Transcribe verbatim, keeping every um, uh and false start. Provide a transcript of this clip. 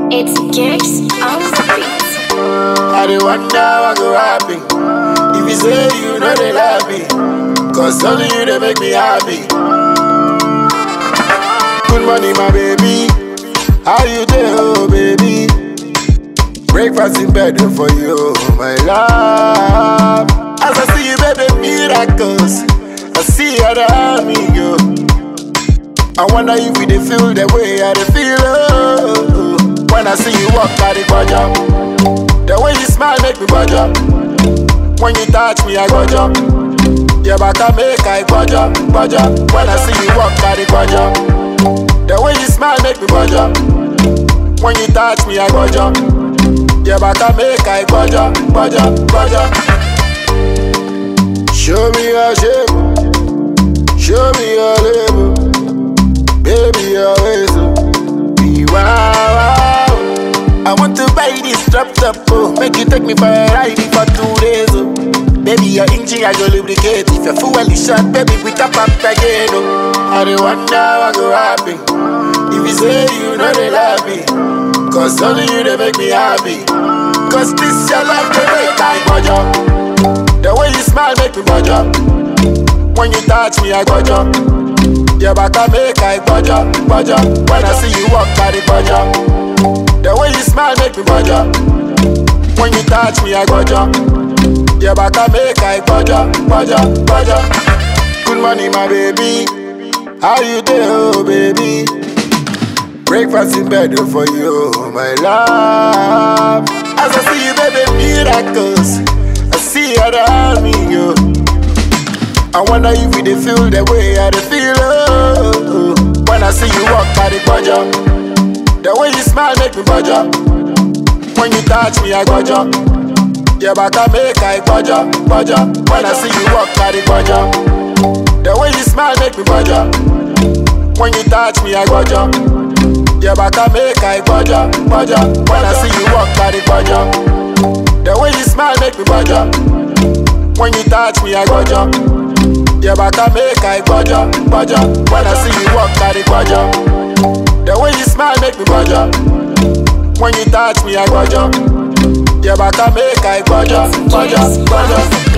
It's Gears on the beat. I dey wonder what go happen if you say you know they love me, cause only you they make me happy. Good morning, my baby. How you doing, oh baby? Breakfast in bed for you, my love. As I see you, baby, miracles. I see how the army go. I wonder if we dey feel the way I dey feel. Oh, when I see you walk by the corner, the way you smile make me budge up. When you touch me, I budge up. Your back I make I budge up, budge up. When I see you walk by the corner, the way you smile make me budge up. When you touch me, I budge up. Your back I make I budge up, budge up, budge up. Show me your shape, show me your label, baby your ways, be wow, wow. I want to buy this drop top, oh, make you take me for a ride for two days, oh. Baby your engine I go lubricate, if your fuel is short, baby we tap up again, oh. I don't wonder what go happen if you say you know they love me, cause only you they make me happy. Cause this your love they make I budge up. The way you smile make me budge up. When you touch me I budge up. Your back I make I budge up, budge up. When I see you walk by the budge up. The way you smile make me budge up. When you touch me I budge up. Your back I make I budge up, budge up, budge up. Good morning my baby. How you doing, oh baby? Breakfast in bed for you, my love. As I see you, baby, miracles. I see how the army go. I wonder if we dey feel the way I dey feel. Oh, when I see you walk by the budge up. The way you smile make me budge up. When you touch me, I budge up. Your back I make I budge up, budge up. When I see you walk by the budge up. The way you smile make me budge up. When you touch me, I budge up. Your back I make I budge up, budge up. When I see you walk by the budge up. The way you smile make me budge up. When you touch me I budge up. Your back I make I budge up, budge up. When I see you walk by the budge up. The way you smile make me budge up. When you touch me I budge up. Your back I make I budge up, budge up, budge up.